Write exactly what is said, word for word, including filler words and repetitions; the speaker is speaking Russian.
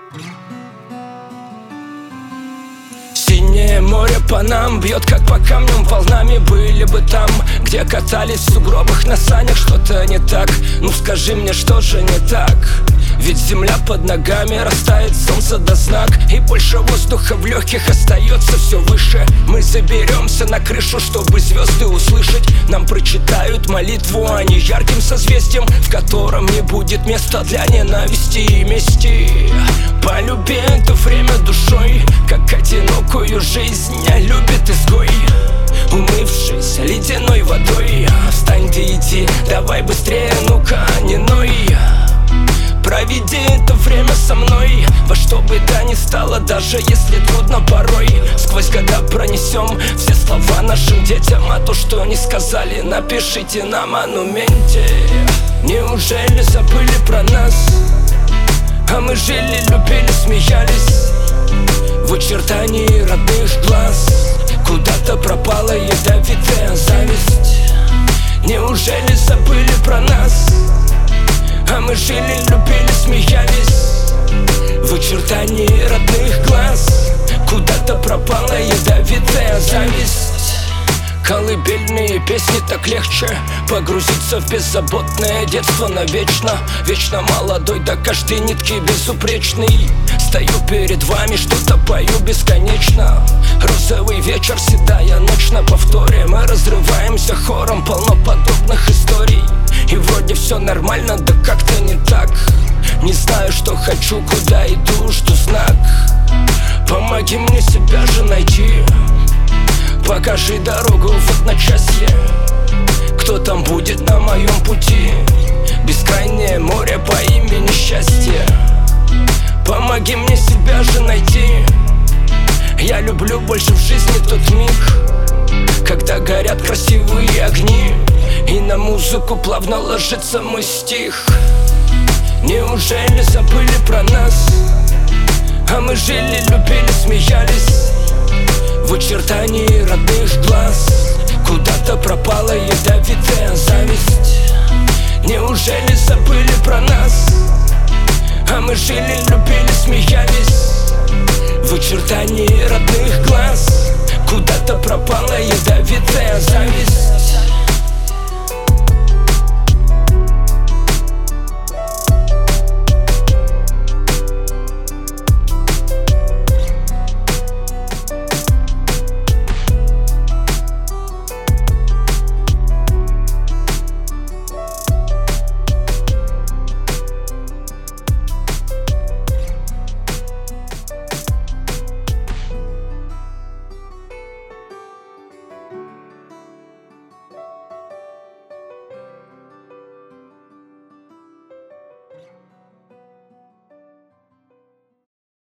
Синее море по нам бьет, как по камням волнами. Были бы там, где катались в сугробах на санях. Что-то не так, ну скажи мне, что же не так? Ведь земля под ногами растает, солнце до знак, и больше воздуха в легких остается все выше. Мы заберемся на крышу, чтобы звезды услышать. Нам прочитают молитву, а не ярким созвездием, в котором не будет места для ненависти и мести. Полюби это время душой, как одинокую жизнь любит изгой. Умывшись ледяной водой, встань ты, иди, давай быстрее, ну-ка, не ной. Проведи это время со мной, во что бы то ни стало, даже если трудно порой. Сквозь года пронесем все слова нашим детям, а то, что не сказали, напишите на монументе. Неужели забыли про нас? А мы жили, любили, смеялись в очертании родных глаз. Куда-то пропала ядовитая зависть. Неужели забыли про нас? А мы жили, любили, смеялись в очертании родных глаз. Куда-то пропала ядовитая зависть. Колыбельные песни так легче погрузиться в беззаботное детство навечно. Вечно молодой, до каждой нитки безупречный. Стою перед вами, что-то пою бесконечно. Розовый вечер, седая ночь на повторе. Мы разрываемся хором, полно подобных историй. И вроде все нормально, да как-то не так. Не знаю, что хочу, куда иду, жду знак. Помоги мне себя же найти. Покажи дорогу в одночасье. Кто там будет на моем пути? Бескрайнее море по имени счастье. Помоги мне себя же найти. Я люблю больше в жизни тот миг, когда горят красивые огни, и на музыку плавно ложится мой стих. Неужели забыли про нас? А мы жили, любили, смеялись в очертании родных глаз. Куда-то пропала ядовитая зависть. Неужели забыли про нас? А мы жили, любили, смеялись в очертании родных глаз. Куда-то пропала ядовитая зависть.